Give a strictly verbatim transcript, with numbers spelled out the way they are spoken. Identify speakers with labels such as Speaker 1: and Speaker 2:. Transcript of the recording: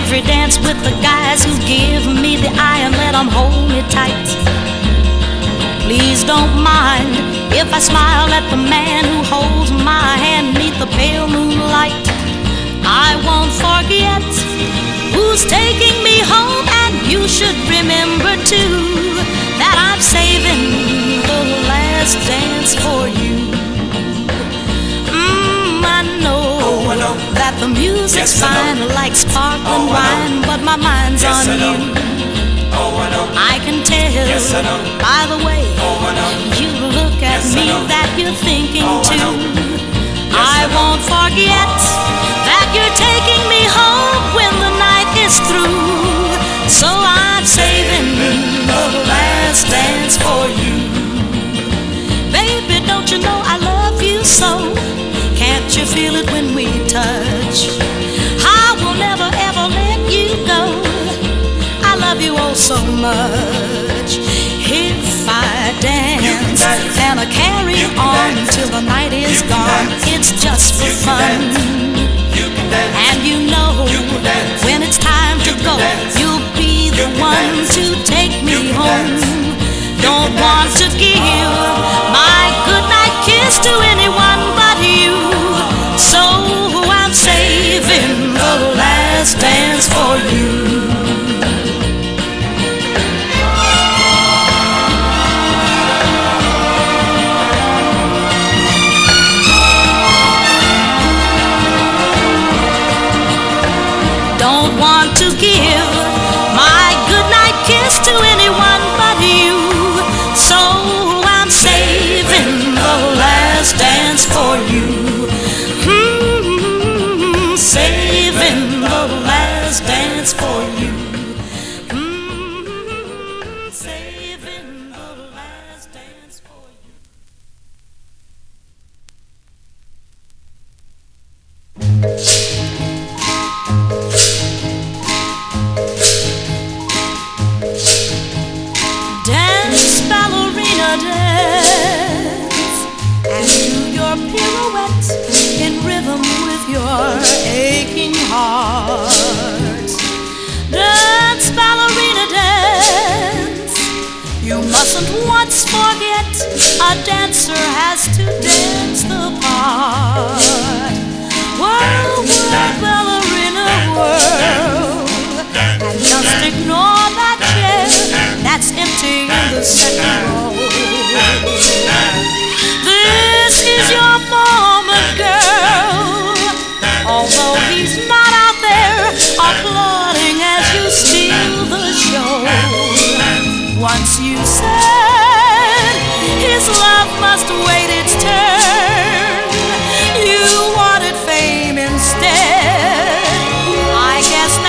Speaker 1: every dance with the guys who give me the eye and let them hold me tight. Please don't mind if I smile at the man who holds my hand beneath the pale moonlight. I won't forget who's taking me home, and you should remember too that I'm saving the last dance for you. Mmm, I know, oh, I know that the music's yes, fine like sparkling oh, wine, but my mind's yes, on you. Oh, I know. I can tell yes, I know. By the way oh, I know. You look at yes, me that you're thinking oh, too. I, yes, I won't forget that you're taking me home when the night is through. So I'm saving the last dance for you. Baby, don't you know I love you so? Can't you feel it when we touch? I will never ever let you go. I love you oh so much. If I dance and I carry on till the night is gone, it's just for fun. And you know when it's time to go, you'll be the one to take me home. Don't want to give my goodnight kiss to anyone but you, so I'm saving the last dance for you. Want to give my goodnight kiss to anyone but you, so I'm saving the last dance for you. Mm-hmm, saving the last dance for you. Mm-hmm, saving the last dance for you. Dance, ballerina, dance, and do your pirouette in rhythm with your aching heart. Dance, ballerina, dance. You mustn't once forget a dancer has to dance the part. Whirl, whirl, ballerina, whirl, and just ignore that chair that's empty in the second row. This is your moment, girl, although he's not out there applauding as you steal the show. Once you said his love must wait its turn,